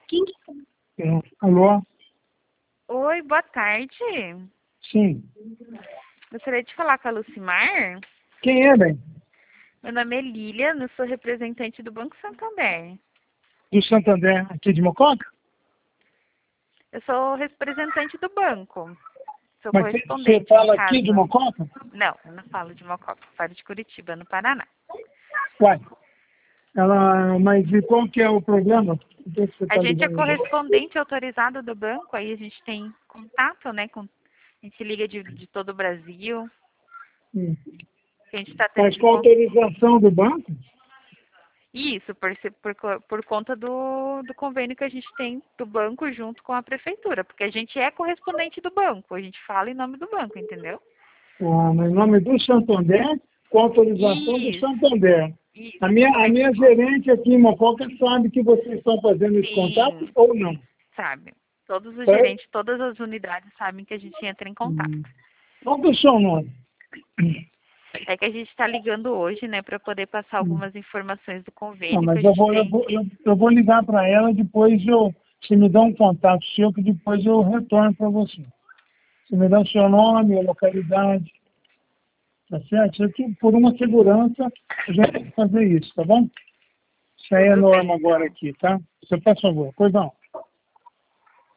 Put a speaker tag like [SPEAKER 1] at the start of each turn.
[SPEAKER 1] Alô?
[SPEAKER 2] Oi, boa tarde.
[SPEAKER 1] Sim.
[SPEAKER 2] Gostaria de falar com a Lucimar.
[SPEAKER 1] Quem é, bem?
[SPEAKER 2] Meu nome é Lília, eu sou representante do Banco Santander.
[SPEAKER 1] Do Santander, aqui de Mococa?
[SPEAKER 2] Eu sou representante do banco. Sou
[SPEAKER 1] Mas você
[SPEAKER 2] correspondente
[SPEAKER 1] fala
[SPEAKER 2] no
[SPEAKER 1] aqui de
[SPEAKER 2] caso.
[SPEAKER 1] Mococa?
[SPEAKER 2] Não, eu não falo de Mococa, eu falo de Curitiba, no Paraná.
[SPEAKER 1] Uai. Mas e qual que é o problema? Por que você
[SPEAKER 2] A
[SPEAKER 1] está
[SPEAKER 2] gente é
[SPEAKER 1] ligando?
[SPEAKER 2] correspondente autorizado do banco, aí a gente tem contato, né? A gente liga de todo o Brasil.
[SPEAKER 1] Hum.
[SPEAKER 2] A gente está tendo
[SPEAKER 1] Mas com autorização do banco?
[SPEAKER 2] Isso, por conta do convênio que a gente tem do banco junto com a prefeitura, porque a gente é correspondente do banco, a gente fala em nome do banco, entendeu?
[SPEAKER 1] Em nome do Santander, com autorização do
[SPEAKER 2] Isso,
[SPEAKER 1] Santander.
[SPEAKER 2] isso,
[SPEAKER 1] A
[SPEAKER 2] exatamente.
[SPEAKER 1] minha gerente aqui em Mococa sabe que vocês estão fazendo esse contato
[SPEAKER 2] Sim,
[SPEAKER 1] ou não?
[SPEAKER 2] sabe. Todos os
[SPEAKER 1] Certo?
[SPEAKER 2] gerentes, todas as unidades sabem que a gente entra em contato.
[SPEAKER 1] Qual que é o seu nome?
[SPEAKER 2] É que a gente está ligando hoje, né, para poder passar
[SPEAKER 1] Hum.
[SPEAKER 2] algumas informações do
[SPEAKER 1] Não,
[SPEAKER 2] convênio que
[SPEAKER 1] mas
[SPEAKER 2] a gente tem.
[SPEAKER 1] eu vou ligar para ela, depois você me dá um contato seu, que depois eu retorno para você. Você me dá o seu nome, a localidade, tá certo? Isso aqui, por uma segurança, a gente tem que fazer isso, tá bom? Isso aí é
[SPEAKER 2] Tudo bem,
[SPEAKER 1] norma agora
[SPEAKER 2] então.
[SPEAKER 1] aqui, tá? Você faz favor, pois não.